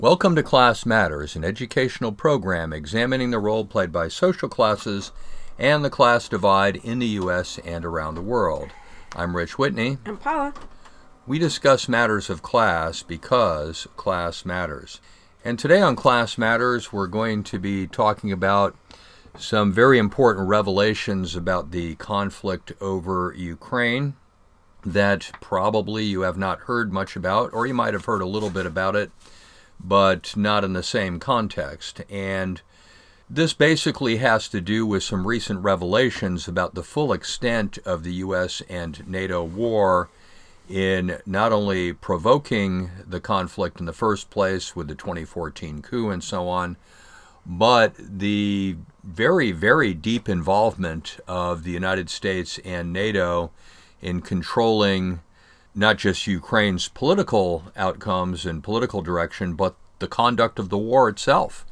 Welcome to Class Matters, an educational program examining the role played by social classes and the class divide in the U.S. and around the world. I'm Rich Whitney. I'm Paula. We discuss matters of class because class matters. And today on Class Matters, we're going to be talking about some very important revelations about the conflict over Ukraine that probably you have not heard much about, or you might have heard a little bit about it, but not in the same context. And this basically has to do with some recent revelations about the full extent of the U.S. and NATO war in not only provoking the conflict in the first place with the 2014 coup and so on, but the very, very deep involvement of the United States and NATO in controlling not just Ukraine's political outcomes and political direction, but the conduct of the war itself.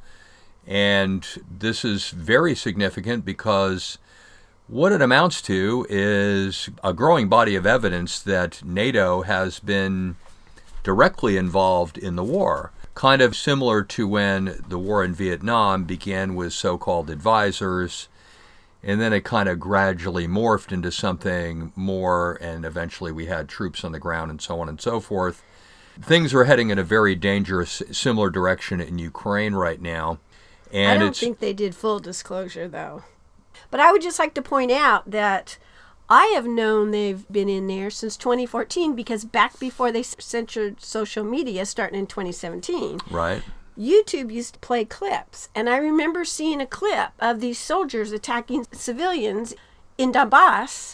And this is very significant because what it amounts to is a growing body of evidence that NATO has been directly involved in the war, kind of similar to when the war in Vietnam began with so-called advisors, and then it kind of gradually morphed into something more, and eventually we had troops on the ground and so on and so forth. Things are heading in a very dangerous, similar direction in Ukraine right now. And I don't think they did full disclosure, though. But I would just like to point out that I have known they've been in there since 2014 because back before they censored social media starting in 2017. Right. YouTube used to play clips, and I remember seeing a clip of these soldiers attacking civilians in Donbass,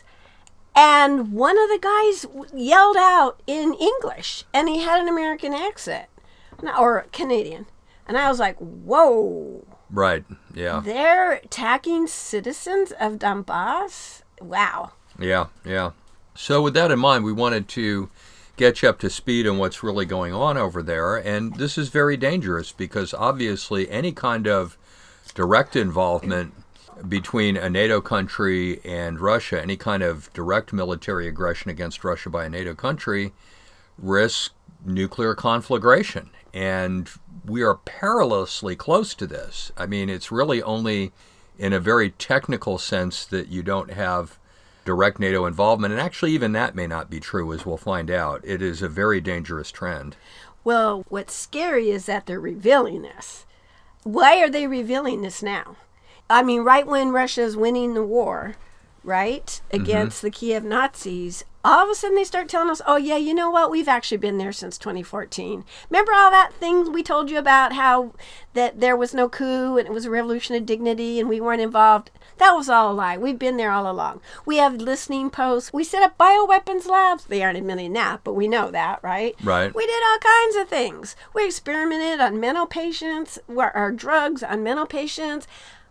and one of the guys yelled out in English, and he had an American accent, or Canadian, and I was like, whoa. Right, yeah. They're attacking citizens of Donbass? Wow. Yeah. So with that in mind, we wanted to get you up to speed on what's really going on over there. And this is very dangerous because obviously any kind of direct involvement between a NATO country and Russia, any kind of direct military aggression against Russia by a NATO country, risks nuclear conflagration. And we are perilously close to this. I mean, it's really only in a very technical sense that you don't have direct NATO involvement, and actually even that may not be true, as we'll find out. It is a very dangerous trend. Well, what's scary is that they're revealing this. Why are they revealing this now? I mean, right when Russia's winning the war, right, against the Kiev Nazis, all of a sudden they start telling us, oh yeah, you know what, we've actually been there since 2014. Remember all that thing we told you about how that there was no coup and it was a revolution of dignity and we weren't involved? That was all a lie. We've been there all along. We have listening posts. We set up bioweapons labs. They aren't admitting that, but we know that, right? Right. We did all kinds of things. We experimented on mental patients, our drugs on mental patients.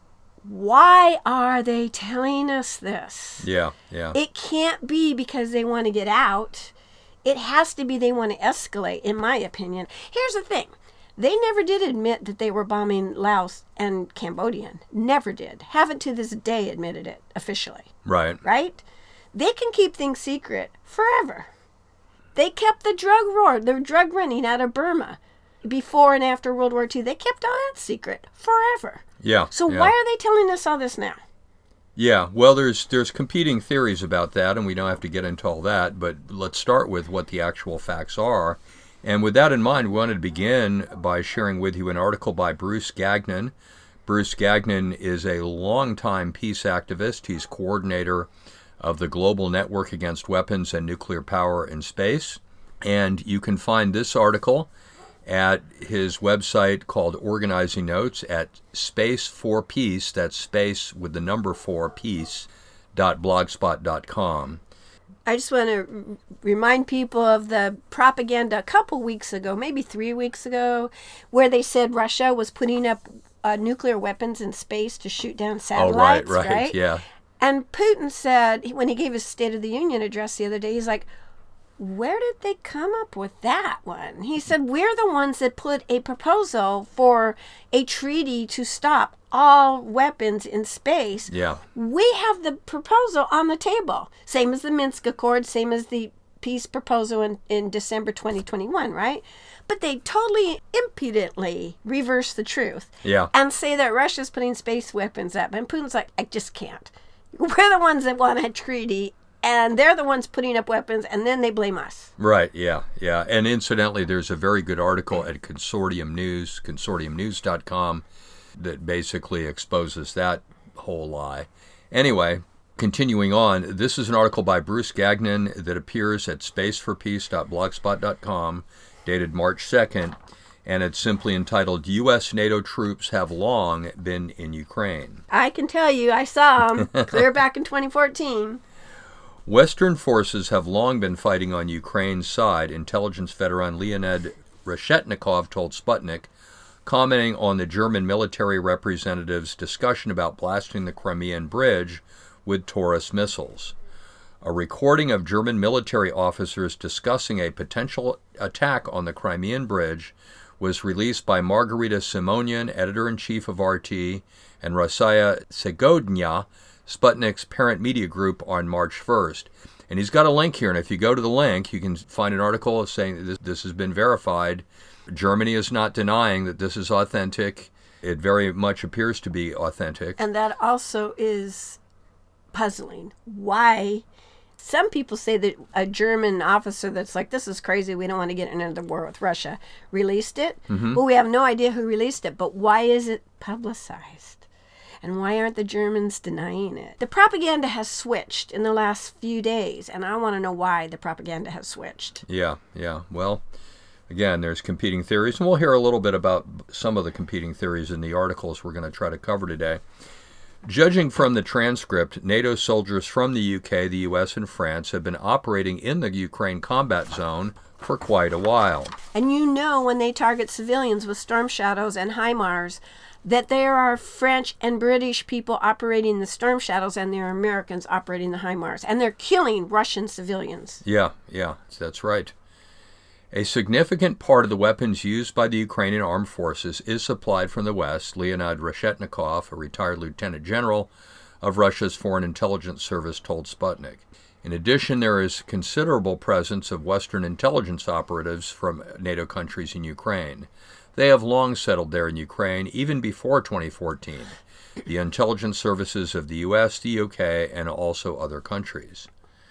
Why are they telling us this? Yeah. It can't be because they want to get out. It has to be they want to escalate, in my opinion. Here's the thing. They never did admit that they were bombing Laos and Cambodia. Never did. Haven't to this day admitted it officially. Right. Right? They can keep things secret forever. They kept the drug running out of Burma before and after World War II. They kept all that secret forever. Yeah. So why are they telling us all this now? Yeah, well, there's competing theories about that, and we don't have to get into all that, but let's start with what the actual facts are. And with that in mind, we wanted to begin by sharing with you an article by Bruce Gagnon. Bruce Gagnon is a longtime peace activist. He's coordinator of the Global Network Against Weapons and Nuclear Power in Space. And you can find this article at his website called Organizing Notes at Space for Peace, that's space with the number 4 peace.blogspot.com. I just want to remind people of the propaganda a couple weeks ago, maybe 3 weeks ago, where they said Russia was putting up nuclear weapons in space to shoot down satellites. Oh, right, yeah. And Putin said, when he gave his State of the Union address the other day, he's like, where did they come up with that one? He said, we're the ones that put a proposal for a treaty to stop all weapons in space. Yeah. We have the proposal on the table. Same as the Minsk Accord, same as the peace proposal in December 2021, right? But they totally impudently reverse the truth and say that Russia's putting space weapons up. And Putin's like, I just can't. We're the ones that want a treaty, and they're the ones putting up weapons, and then they blame us. Right, yeah. And incidentally, there's a very good article at Consortium News, consortiumnews.com, that basically exposes that whole lie. Anyway, continuing on, this is an article by Bruce Gagnon that appears at spaceforpeace.blogspot.com, dated March 2nd, and it's simply entitled, U.S. NATO Troops Have Long Been in Ukraine. I can tell you, I saw them clear back in 2014. Western forces have long been fighting on Ukraine's side, intelligence veteran Leonid Reshetnikov told Sputnik, commenting on the German military representative's discussion about blasting the Crimean Bridge with Taurus missiles. A recording of German military officers discussing a potential attack on the Crimean Bridge was released by Margarita Simonian, editor-in-chief of RT, and Rasaya Segodnya, Sputnik's parent media group, on March 1st. And he's got a link here, and if you go to the link, you can find an article saying that this has been verified. Germany is not denying that this is authentic. It very much appears to be authentic. And that also is puzzling. Why? Some people say that a German officer that's like, this is crazy, we don't want to get into the war with Russia, released it. Mm-hmm. Well, we have no idea who released it, but why is it publicized? And why aren't the Germans denying it? The propaganda has switched in the last few days, and I want to know why the propaganda has switched. Yeah. Well, again, there's competing theories, and we'll hear a little bit about some of the competing theories in the articles we're going to try to cover today. Judging from the transcript, NATO soldiers from the UK, the US, and France have been operating in the Ukraine combat zone for quite a while. And you know, when they target civilians with Storm Shadows and HIMARS, that there are French and British people operating the Storm Shadows, and there are Americans operating the HIMARS, and they're killing Russian civilians. Yeah, that's right. A significant part of the weapons used by the Ukrainian armed forces is supplied from the West. Leonid Reshetnikov, a retired lieutenant general of Russia's Foreign Intelligence Service, told Sputnik. In addition, there is considerable presence of Western intelligence operatives from NATO countries in Ukraine. They have long settled there in Ukraine, even before 2014, the intelligence services of the U.S., the UK, and also other countries.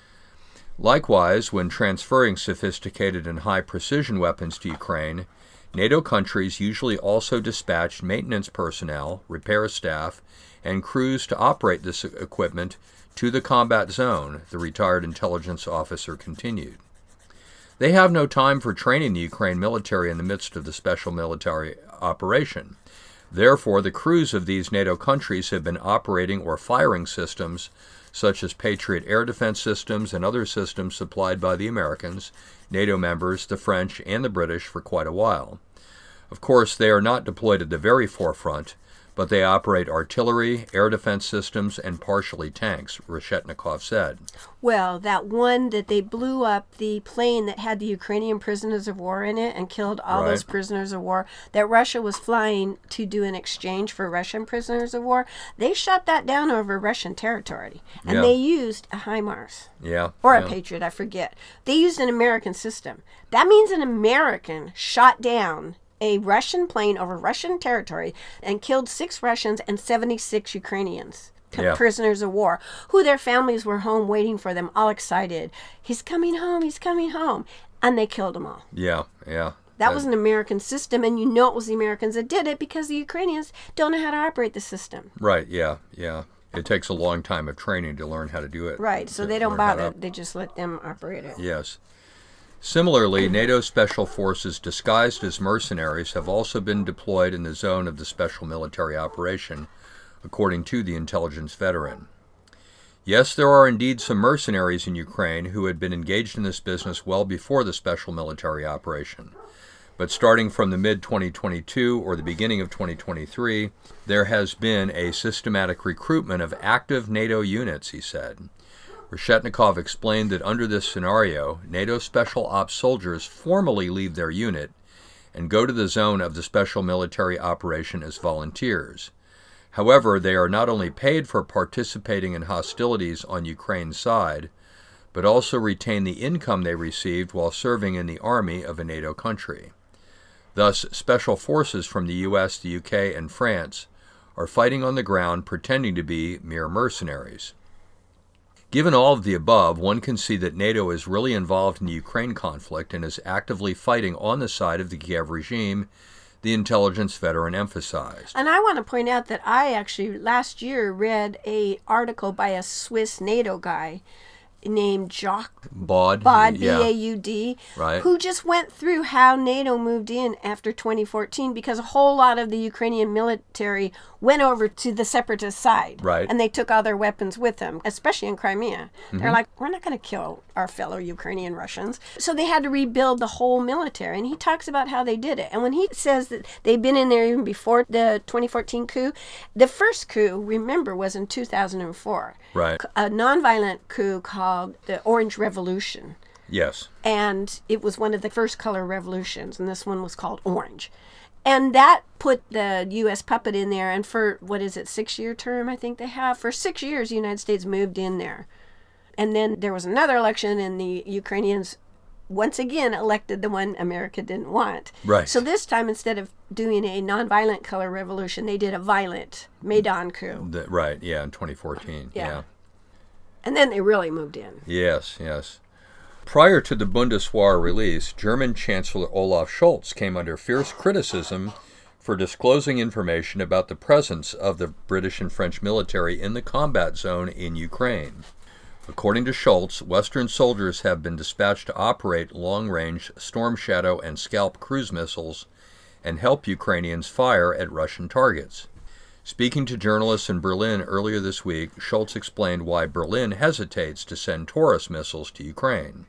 Likewise, when transferring sophisticated and high-precision weapons to Ukraine, NATO countries usually also dispatched maintenance personnel, repair staff, and crews to operate this equipment to the combat zone, the retired intelligence officer continued. They have no time for training the Ukraine military in the midst of the special military operation. Therefore, the crews of these NATO countries have been operating or firing systems such as Patriot air defense systems and other systems supplied by the Americans, NATO members, the French, and the British for quite a while. Of course, they are not deployed at the very forefront, but they operate artillery, air defense systems, and partially tanks, Reshetnikov said. Well, that one that they blew up, the plane that had the Ukrainian prisoners of war in it and killed all those prisoners of war, that Russia was flying to do an exchange for Russian prisoners of war, they shot that down over Russian territory. And they used a HIMARS. Or a Patriot, I forget. They used an American system. That means an American shot down a Russian plane over Russian territory and killed 6 Russians and 76 Ukrainians, prisoners of war, who their families were home waiting for them, all excited. He's coming home. And they killed them all. That was an American system, and you know it was the Americans that did it because the Ukrainians don't know how to operate the system. Right, yeah. It takes a long time of training to learn how to do it. Right, so they don't bother. They just let them operate it. Yes. Similarly, NATO special forces disguised as mercenaries have also been deployed in the zone of the special military operation, according to the intelligence veteran. Yes, there are indeed some mercenaries in Ukraine who had been engaged in this business well before the special military operation. But starting from the mid-2022 or the beginning of 2023, there has been a systematic recruitment of active NATO units, he said. Reshetnikov explained that under this scenario, NATO Special Ops soldiers formally leave their unit and go to the zone of the special military operation as volunteers. However, they are not only paid for participating in hostilities on Ukraine's side, but also retain the income they received while serving in the army of a NATO country. Thus, special forces from the US, the UK, and France are fighting on the ground pretending to be mere mercenaries. Given all of the above, one can see that NATO is really involved in the Ukraine conflict and is actively fighting on the side of the Kiev regime, the intelligence veteran emphasized. And I want to point out that I actually last year read an article by a Swiss NATO guy named Jacques Baud, B-A-U-D, right, who just went through how NATO moved in after 2014 because a whole lot of the Ukrainian military went over to the separatist side. Right. And they took all their weapons with them, especially in Crimea. They're like, we're not going to kill our fellow Ukrainian Russians. So they had to rebuild the whole military. And he talks about how they did it. And when he says that they've been in there even before the 2014 coup, the first coup, remember, was in 2004. Right. A nonviolent coup called the Orange Revolution. Yes. And it was one of the first color revolutions, and this one was called Orange. And that put the U.S. puppet in there, and for, 6-year term, I think they have? For 6 years, the United States moved in there. And then there was another election, and the Ukrainians once again elected the one America didn't want. Right. So this time, instead of doing a nonviolent color revolution, they did a violent Maidan coup. Right, yeah, in 2014. Yeah. And then they really moved in. Yes, yes. Prior to the Bundeswehr release, German Chancellor Olaf Scholz came under fierce criticism for disclosing information about the presence of the British and French military in the combat zone in Ukraine. According to Scholz, Western soldiers have been dispatched to operate long-range Storm Shadow and Scalp cruise missiles and help Ukrainians fire at Russian targets. Speaking to journalists in Berlin earlier this week, Scholz explained why Berlin hesitates to send Taurus missiles to Ukraine.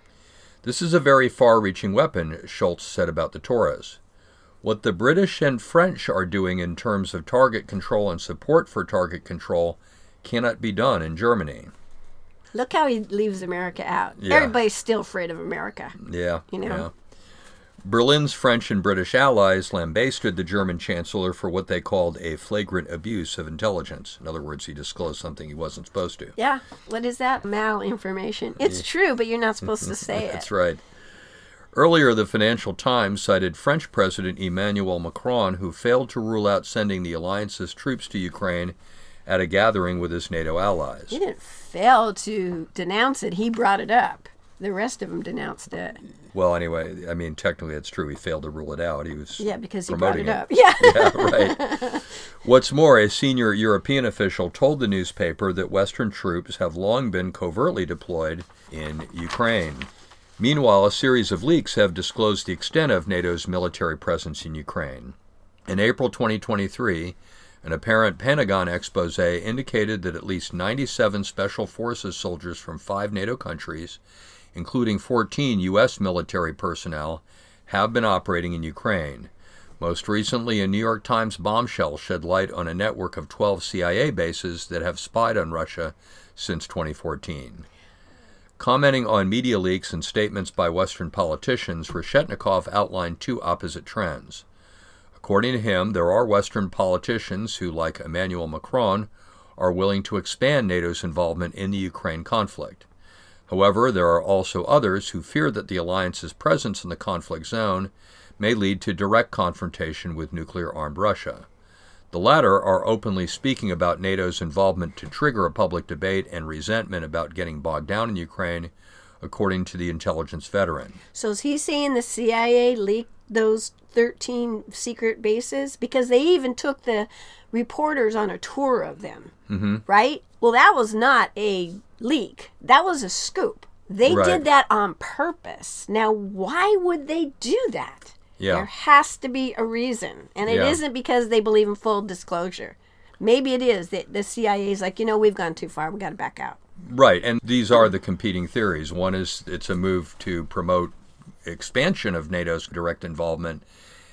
This is a very far-reaching weapon, Scholz said about the Taurus. What the British and French are doing in terms of target control and support for target control cannot be done in Germany. Look how he leaves America out. Yeah. Everybody's still afraid of America. Yeah, You know? yeah. Berlin's French and British allies lambasted the German chancellor for what they called a flagrant abuse of intelligence. In other words, he disclosed something he wasn't supposed to. Yeah. What is that? Malinformation. It's true, but you're not supposed to say it. That's right. Earlier, the Financial Times cited French President Emmanuel Macron, who failed to rule out sending the alliance's troops to Ukraine at a gathering with his NATO allies. He didn't fail to denounce it. He brought it up. The rest of them denounced it. Well, anyway, I mean, technically it's true. He failed to rule it out. He was Because he brought promoting it up. Yeah. Yeah, right. What's more, a senior European official told the newspaper that Western troops have long been covertly deployed in Ukraine. Meanwhile, a series of leaks have disclosed the extent of NATO's military presence in Ukraine. In April 2023, an apparent Pentagon expose indicated that at least 97 Special Forces soldiers from 5 NATO countries, including 14 U.S. military personnel, have been operating in Ukraine. Most recently, a New York Times bombshell shed light on a network of 12 CIA bases that have spied on Russia since 2014. Commenting on media leaks and statements by Western politicians, Reshetnikov outlined 2 opposite trends. According to him, there are Western politicians who, like Emmanuel Macron, are willing to expand NATO's involvement in the Ukraine conflict. However, there are also others who fear that the alliance's presence in the conflict zone may lead to direct confrontation with nuclear-armed Russia. The latter are openly speaking about NATO's involvement to trigger a public debate and resentment about getting bogged down in Ukraine, according to the intelligence veteran. So is he saying the CIA leaked those 13 secret bases? Because they even took the reporters on a tour of them, right? Well, that was not a leak. That was a scoop. They Right. did that on purpose. Now, why would they do that? Yeah. There has to be a reason. And it Yeah. isn't because they believe in full disclosure. Maybe it is that the CIA is like, we've gone too far. We got to back out. Right, and these are the competing theories. One is it's a move to promote expansion of NATO's direct involvement,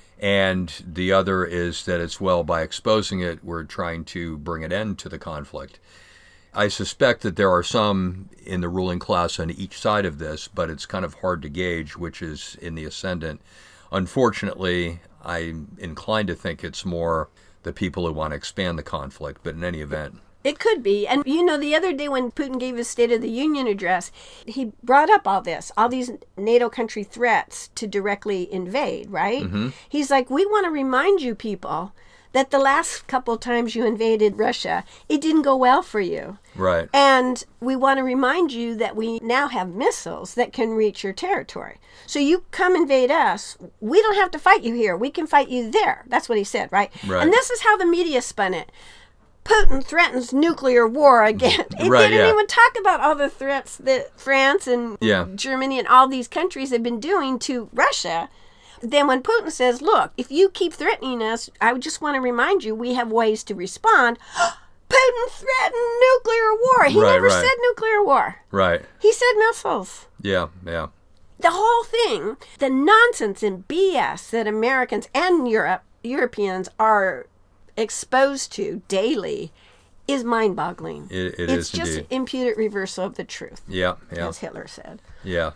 and the other is that it's, by exposing it, we're trying to bring an end to the conflict. I suspect that there are some in the ruling class on each side of this, but it's kind of hard to gauge which is in the ascendant. Unfortunately, I'm inclined to think it's more the people who want to expand the conflict, but in any event. It could be. And you know, the other day when Putin gave his State of the Union address, he brought up all these NATO country threats to directly invade, right? He's like, we want to remind you people that the last couple times you invaded Russia, it didn't go well for you. Right. And we want to remind you that we now have missiles that can reach your territory. So you come invade us, we don't have to fight you here. We can fight you there. That's what he said, right? And this is how the media spun it. Putin threatens nuclear war again. It didn't even talk about all the threats that France and Germany and all these countries have been doing to Russia. Then when Putin says, look, if you keep threatening us, I just want to remind you we have ways to respond. Putin threatened nuclear war. He never said nuclear war. Right. He said missiles. Yeah. The whole thing, the nonsense and BS that Americans and Europeans are exposed to daily is mind-boggling. It's just indeed. imputed reversal of the truth. Yeah. As Hitler said. Yeah.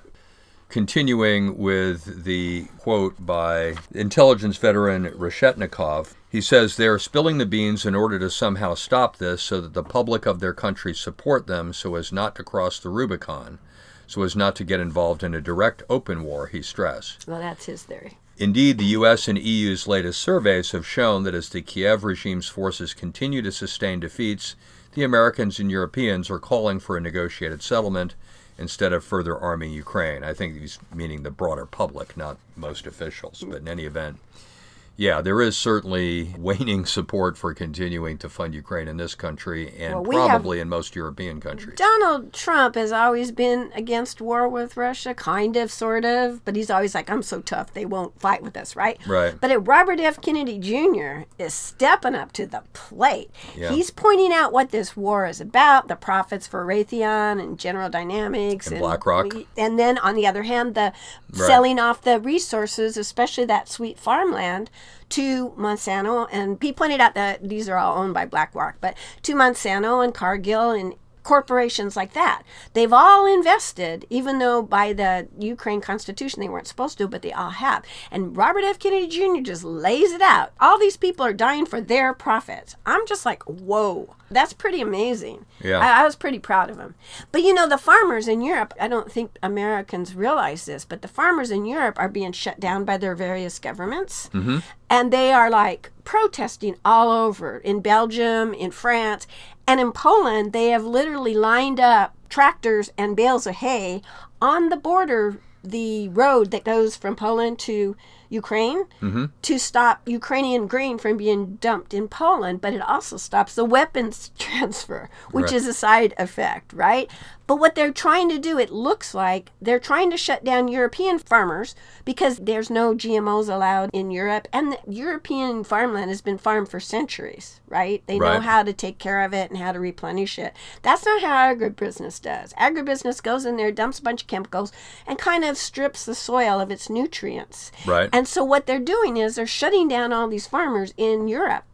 Continuing with the quote by intelligence veteran Reshetnikov, he says they're spilling the beans in order to somehow stop this so that the public of their country support them so as not to cross the Rubicon, so as not to get involved in a direct open war, he stressed. Well, that's his theory. Indeed, the U.S. and EU's latest surveys have shown that as the Kiev regime's forces continue to sustain defeats, the Americans and Europeans are calling for a negotiated settlement instead of further arming Ukraine. I think he's meaning the broader public, not most officials. But in any event, yeah, there is certainly waning support for continuing to fund Ukraine in this country and probably in most European countries. Donald Trump has always been against war with Russia, kind of, sort of, but he's always like, I'm so tough, they won't fight with us, right? Right. But Robert F. Kennedy Jr. is stepping up to the plate. Yeah. He's pointing out what this war is about, the profits for Raytheon and General Dynamics. And BlackRock. And then, on the other hand, the selling off the resources, especially that sweet farmland, to Monsanto, and he pointed out that these are all owned by BlackRock, but to Monsanto and Cargill and corporations like that. They've all invested, even though by the Ukraine Constitution they weren't supposed to, but they all have. And Robert F. Kennedy Jr. just lays it out. All these people are dying for their profits. I'm just like, whoa, that's pretty amazing. Yeah. I was pretty proud of him. But you know, the farmers in Europe, I don't think Americans realize this, but the farmers in Europe are being shut down by their various governments. Mm-hmm. And they are like protesting all over in Belgium, in France, and in Poland. They have literally lined up tractors and bales of hay on the border, the road that goes from Poland to Ukraine, to stop Ukrainian grain from being dumped in Poland, but it also stops the weapons transfer, which is a side effect, right? But what they're trying to do, it looks like they're trying to shut down European farmers because there's no GMOs allowed in Europe, and the European farmland has been farmed for centuries, right? They know how to take care of it and how to replenish it. That's not how agribusiness does. Agribusiness goes in there, dumps a bunch of chemicals, and kind of strips the soil of its nutrients. Right. And so what they're doing is they're shutting down all these farmers in Europe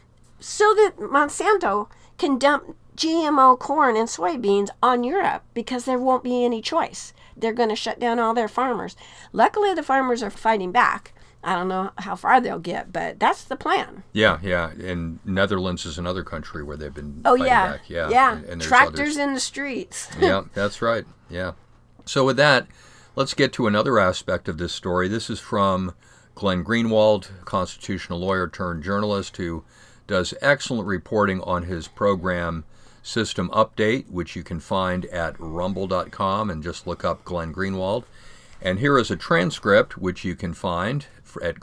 so that Monsanto can dump GMO corn and soybeans on Europe because there won't be any choice. They're going to shut down all their farmers. Luckily, the farmers are fighting back. I don't know how far they'll get, but that's the plan. Yeah. And Netherlands is another country where they've been fighting back. Yeah. And Tractors in the streets. Yeah, that's right. Yeah. So with that, let's get to another aspect of this story. This is from Glenn Greenwald, constitutional lawyer turned journalist who does excellent reporting on his program System Update, which you can find at rumble.com and just look up Glenn Greenwald. And here is a transcript, which you can find at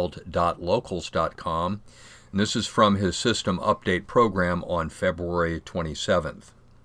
greenwald.locals.com. And this is from his System Update program on February 27th.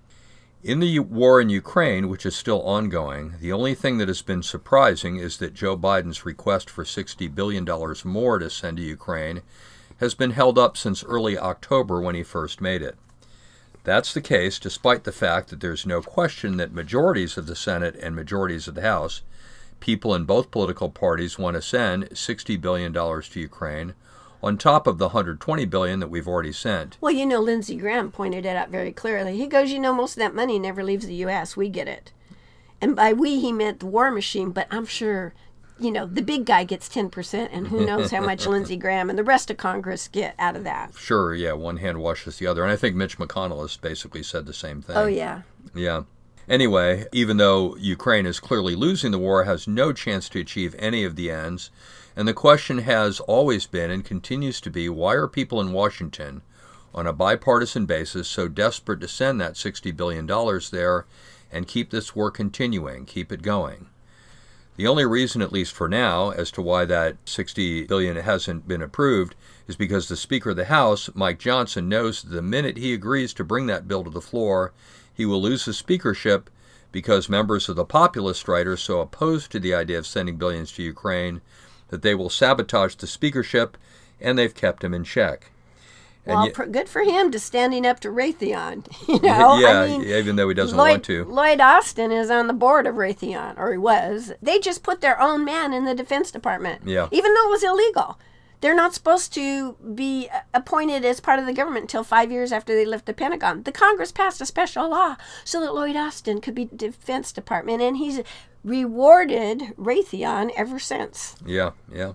In the war in Ukraine, which is still ongoing, the only thing that has been surprising is that Joe Biden's request for $60 billion more to send to Ukraine has been held up since early October when he first made it. That's the case despite the fact that there's no question that majorities of the Senate and majorities of the House, people in both political parties, want to send $60 billion to Ukraine on top of the $120 billion that we've already sent. Well, you know, Lindsey Graham pointed it out very clearly. He goes, you know, most of that money never leaves the U.S. We get it. And by we, he meant the war machine, but I'm sure the big guy gets 10%, and who knows how much Lindsey Graham and the rest of Congress get out of that. Sure, yeah, one hand washes the other. And I think Mitch McConnell has basically said the same thing. Oh, yeah. Yeah. Anyway, even though Ukraine is clearly losing the war, has no chance to achieve any of the ends, and the question has always been and continues to be, why are people in Washington, on a bipartisan basis, so desperate to send that $60 billion there and keep this war continuing, keep it going? The only reason, at least for now, as to why that $60 billion hasn't been approved is because the Speaker of the House, Mike Johnson, knows that the minute he agrees to bring that bill to the floor, he will lose his speakership because members of the populist right are so opposed to the idea of sending billions to Ukraine that they will sabotage the speakership, and they've kept him in check. Well, good for him to standing up to Raytheon. Even though he doesn't want to. Lloyd Austin is on the board of Raytheon, or he was. They just put their own man in the Defense Department, even though it was illegal. They're not supposed to be appointed as part of the government until 5 years after they left the Pentagon. The Congress passed a special law so that Lloyd Austin could be Defense Department, and he's rewarded Raytheon ever since. Yeah.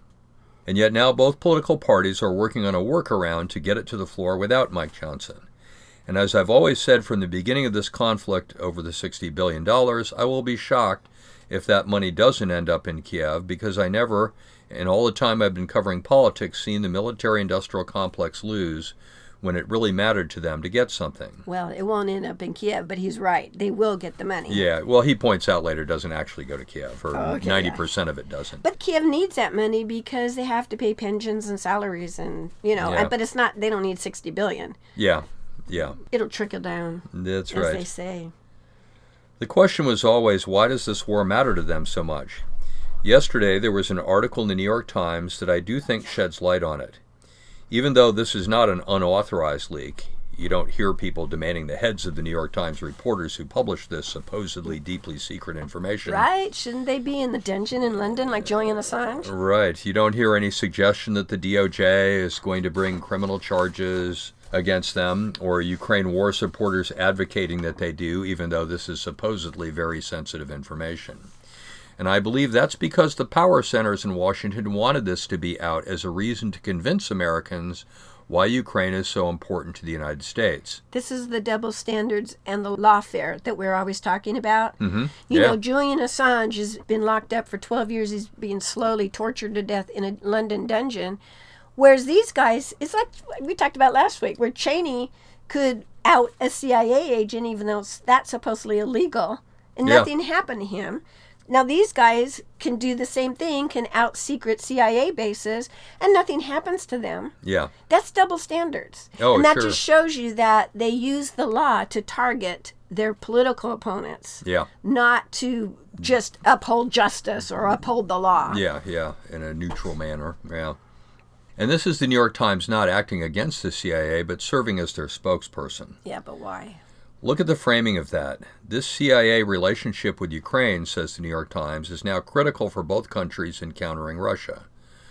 And yet now both political parties are working on a workaround to get it to the floor without Mike Johnson. And as I've always said from the beginning of this conflict over the $60 billion, I will be shocked if that money doesn't end up in Kiev, because I never, in all the time I've been covering politics, seen the military-industrial complex lose when it really mattered to them to get something. Well, it won't end up in Kiev, but he's right. They will get the money. Yeah, well, he points out later it doesn't actually go to Kiev, or 90% of it doesn't. But Kiev needs that money because they have to pay pensions and salaries, and, but it's not, they don't need $60 billion. Yeah. It'll trickle down. That's right. As they say. The question was always, why does this war matter to them so much? Yesterday, there was an article in the New York Times that I do think sheds light on it. Even though this is not an unauthorized leak, you don't hear people demanding the heads of the New York Times reporters who published this supposedly deeply secret information. Right? Shouldn't they be in the dungeon in London like Julian Assange? Right. You don't hear any suggestion that the DOJ is going to bring criminal charges against them, or Ukraine war supporters advocating that they do, even though this is supposedly very sensitive information. And I believe that's because the power centers in Washington wanted this to be out as a reason to convince Americans why Ukraine is so important to the United States. This is the double standards and the lawfare that we're always talking about. Mm-hmm. You know, Julian Assange has been locked up for 12 years. He's being slowly tortured to death in a London dungeon. Whereas these guys, it's like we talked about last week, where Cheney could out a CIA agent, even though that's supposedly illegal, and nothing happened to him. Now these guys can do the same thing, can out secret CIA bases, and nothing happens to them. Yeah. That's double standards. Oh, and that sure. just shows you that they use the law to target their political opponents. Yeah. Not to just uphold justice or uphold the law. Yeah, in a neutral manner. Yeah. And this is the New York Times not acting against the CIA, but serving as their spokesperson. Yeah, but why? Look at the framing of that. This CIA relationship with Ukraine, says the New York Times, is now critical for both countries in countering Russia.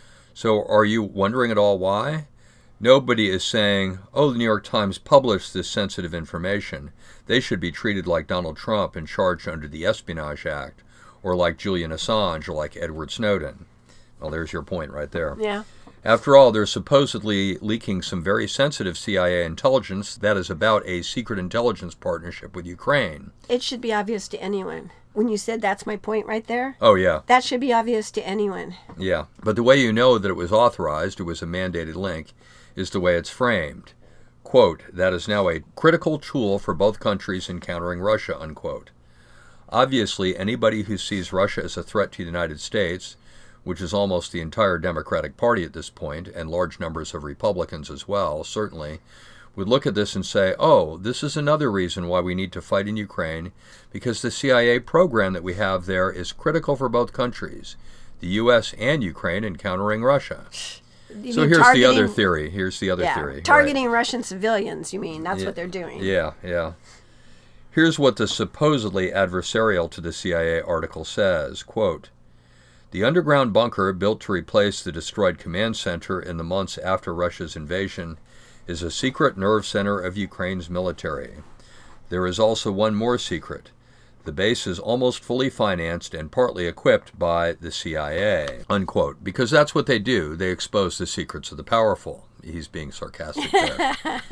So are you wondering at all why? Nobody is saying, oh, the New York Times published this sensitive information. They should be treated like Donald Trump and charged under the Espionage Act, or like Julian Assange, or like Edward Snowden. Well, there's your point right there. Yeah. After all, they're supposedly leaking some very sensitive CIA intelligence that is about a secret intelligence partnership with Ukraine. It should be obvious to anyone. When you said that's my point right there? Oh, yeah. That should be obvious to anyone. Yeah, but the way you know that it was authorized, it was a mandated link, is the way it's framed. Quote, that is now a critical tool for both countries in countering Russia, unquote. Obviously, anybody who sees Russia as a threat to the United States, which is almost the entire Democratic Party at this point, and large numbers of Republicans as well, certainly, would look at this and say, oh, this is another reason why we need to fight in Ukraine, because the CIA program that we have there is critical for both countries, the U.S. and Ukraine, in countering Russia. So here's the other theory. Targeting Russian civilians, you mean. That's what they're doing. Yeah. Here's what the supposedly adversarial to the CIA article says, quote, the underground bunker built to replace the destroyed command center in the months after Russia's invasion is a secret nerve center of Ukraine's military. There is also one more secret. The base is almost fully financed and partly equipped by the CIA, unquote, because that's what they do. They expose the secrets of the powerful. He's being sarcastic there.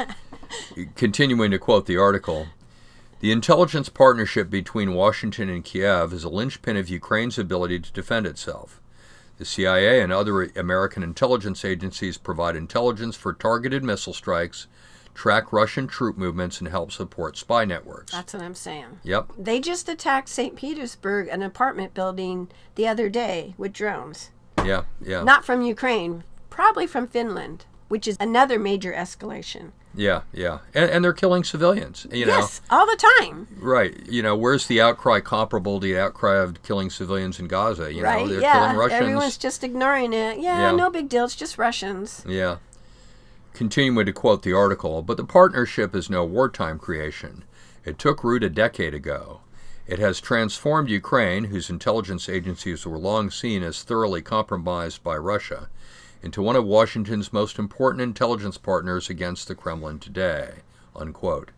Continuing to quote the article, the intelligence partnership between Washington and Kiev is a linchpin of Ukraine's ability to defend itself. The CIA and other American intelligence agencies provide intelligence for targeted missile strikes, track Russian troop movements, and help support spy networks. That's what I'm saying. Yep. They just attacked St. Petersburg, an apartment building, the other day with drones. Yeah. Not from Ukraine, probably from Finland, which is another major escalation. Yeah. And they're killing civilians, Yes, all the time. Right. Where's the outcry comparable to the outcry of killing civilians in Gaza? Right, they're yeah. killing Russians. Everyone's just ignoring it. Yeah, no big deal. It's just Russians. Yeah. Continuing to quote the article, but the partnership is no wartime creation. It took root a decade ago. It has transformed Ukraine, whose intelligence agencies were long seen as thoroughly compromised by Russia, into one of Washington's most important intelligence partners against the Kremlin today, unquote.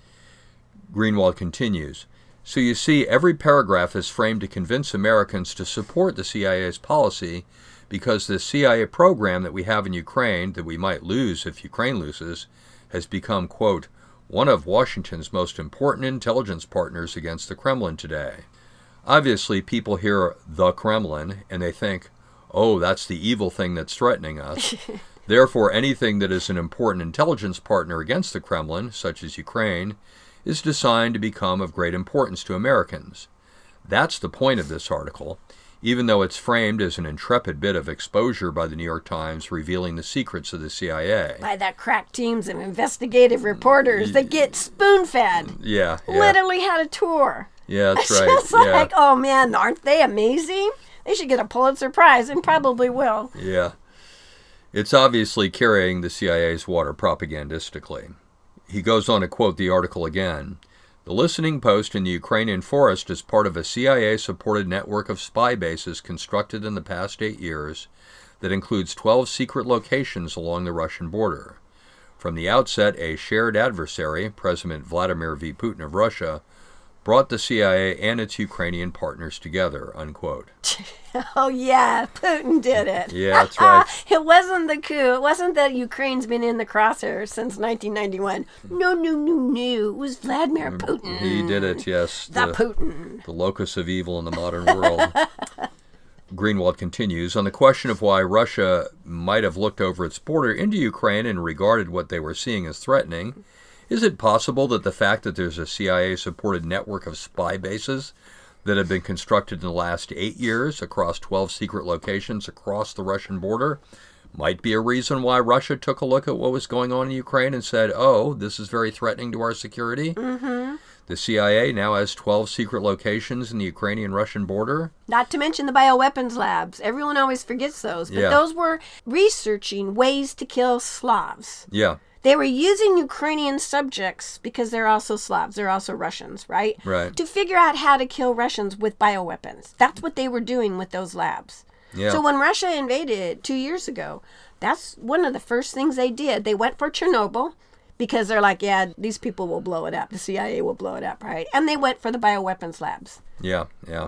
Greenwald continues, so you see, every paragraph is framed to convince Americans to support the CIA's policy because the CIA program that we have in Ukraine, that we might lose if Ukraine loses, has become, quote, one of Washington's most important intelligence partners against the Kremlin today. Obviously, people hear the Kremlin and they think, oh, that's the evil thing that's threatening us. Therefore, anything that is an important intelligence partner against the Kremlin, such as Ukraine, is designed to become of great importance to Americans. That's the point of this article, even though it's framed as an intrepid bit of exposure by the New York Times revealing the secrets of the CIA. By that crack teams of investigative reporters that get spoon-fed. Yeah. Literally had a tour. Yeah, that's right. Just like, oh man, aren't they amazing? They should get a Pulitzer Prize and probably will. Yeah. It's obviously carrying the CIA's water propagandistically. He goes on to quote the article again. The listening post in the Ukrainian forest is part of a CIA-supported network of spy bases constructed in the past 8 years that includes 12 secret locations along the Russian border. From the outset, a shared adversary, President Vladimir V. Putin of Russia, brought the CIA and its Ukrainian partners together, unquote. Oh, yeah, Putin did it. Yeah, that's right. It wasn't the coup. It wasn't that Ukraine's been in the crosshairs since 1991. No. It was Vladimir Putin. He did it, yes. The Putin. The locus of evil in the modern world. Greenwald continues, on the question of why Russia might have looked over its border into Ukraine and regarded what they were seeing as threatening, is it possible that the fact that there's a CIA-supported network of spy bases that have been constructed in the last 8 years across 12 secret locations across the Russian border might be a reason why Russia took a look at what was going on in Ukraine and said, oh, this is very threatening to our security? Mm-hmm. The CIA now has 12 secret locations in the Ukrainian-Russian border. Not to mention the bioweapons labs. Everyone always forgets those. But those were researching ways to kill Slavs. Yeah. They were using Ukrainian subjects because they're also Slavs. They're also Russians, right? Right. To figure out how to kill Russians with bioweapons. That's what they were doing with those labs. Yeah. So when Russia invaded 2 years ago, that's one of the first things they did. They went for Chernobyl because they're like, yeah, these people will blow it up. The CIA will blow it up, right? And they went for the bioweapons labs. Yeah.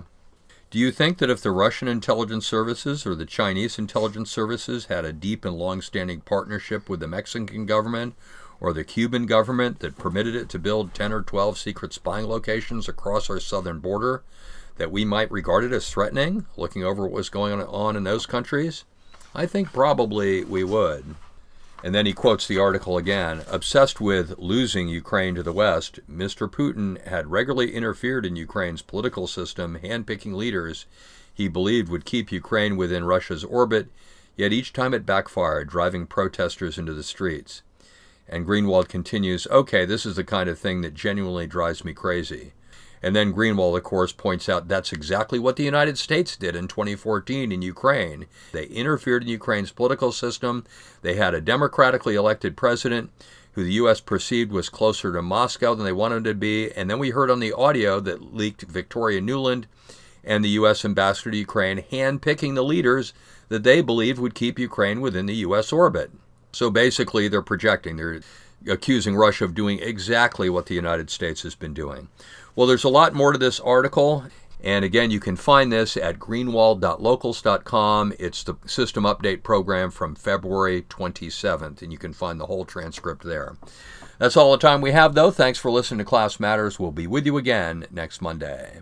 Do you think that if the Russian intelligence services or the Chinese intelligence services had a deep and long-standing partnership with the Mexican government or the Cuban government that permitted it to build 10 or 12 secret spying locations across our southern border, that we might regard it as threatening, looking over what was going on in those countries? I think probably we would. And then he quotes the article again. Obsessed with losing Ukraine to the West, Mr. Putin had regularly interfered in Ukraine's political system, handpicking leaders he believed would keep Ukraine within Russia's orbit, yet each time it backfired, driving protesters into the streets. And Greenwald continues, okay, this is the kind of thing that genuinely drives me crazy. And then Greenwald, of course, points out that's exactly what the United States did in 2014 in Ukraine. They interfered in Ukraine's political system. They had a democratically elected president who the U.S. perceived was closer to Moscow than they wanted him to be. And then we heard on the audio that leaked Victoria Nuland and the U.S. ambassador to Ukraine handpicking the leaders that they believed would keep Ukraine within the U.S. orbit. So basically, they're projecting. They're accusing Russia of doing exactly what the United States has been doing. Well, there's a lot more to this article. And again, you can find this at greenwald.locals.com. It's the system update program from February 27th, and you can find the whole transcript there. That's all the time we have, though. Thanks for listening to Class Matters. We'll be with you again next Monday.